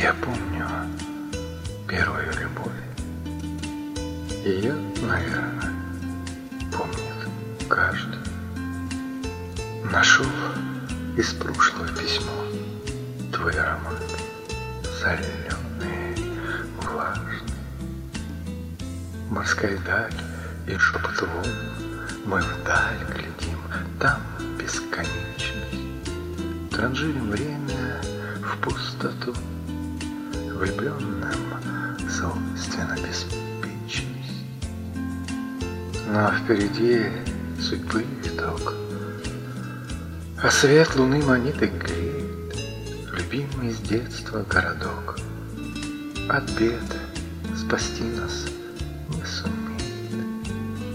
Я помню первую любовь. Ее, наверное, помнит каждый. Нашел из прошлого письмо твой аромат, соленый, влажный. Морская даль и шепот волн, мы вдаль глядим, там бесконечность. Транжирим время в пустоту, влюбленным свойственна беспечность. Но впереди судьбы виток, а свет луны манит и греет любимый с детства городок. От бед спасти нас не сумеет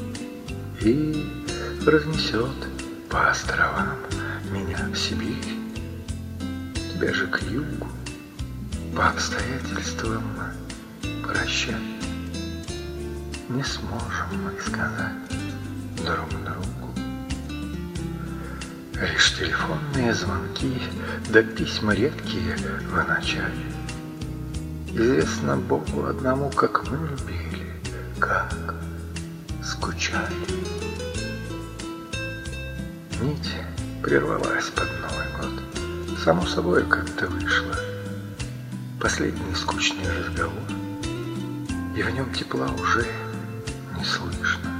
и разнесет по островам меня в Сибирь, тебя же к югу, по обстоятельствам прощать. Не сможем мы сказать друг другу. Лишь телефонные звонки да письма редкие в начале. Известно Богу одному, как мы любили, как скучали. Нить прервалась под Новый год. Само собой как-то вышло. Последний скучный разговор, и в нем тепла уже не слышно.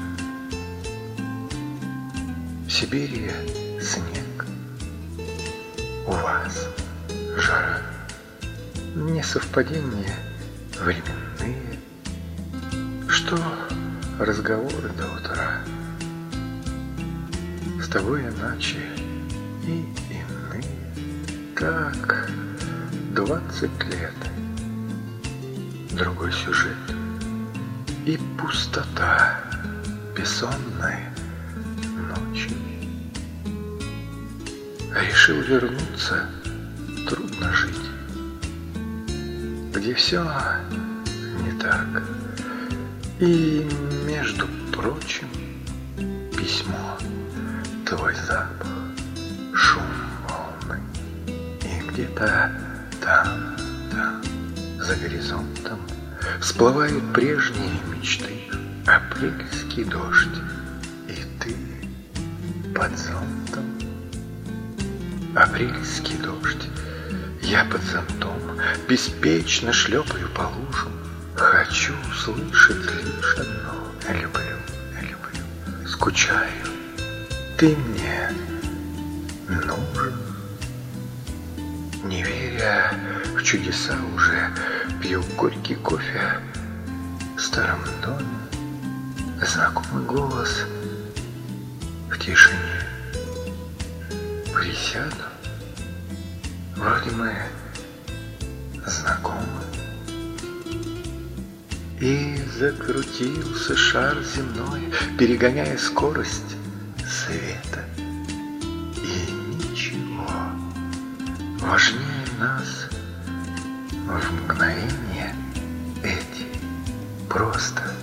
В Сибири снег, у вас жара. Несовпадения временные, что разговоры до утра. С тобой иначе и иные. Так 20 лет, другой сюжет и пустота бессонной ночи. Решил вернуться, трудно жить, где все не так. И, между прочим, письмо, твой запах, шум волны, и где-то там, за горизонтом всплывают прежние мечты, апрельский дождь, и ты под зонтом. Апрельский дождь, я под зонтом беспечно шлепаю по лужам. Хочу слышать лишь одно: люблю, люблю, скучаю, ты мне нужен. Не веря в чудеса, уже пью горький кофе в старом доме. Знакомый голос в тишине. Присяду, вроде мы знакомы. И закрутился шар земной, перегоняя скорость света. И ничего важнее нас в мгновение эти просто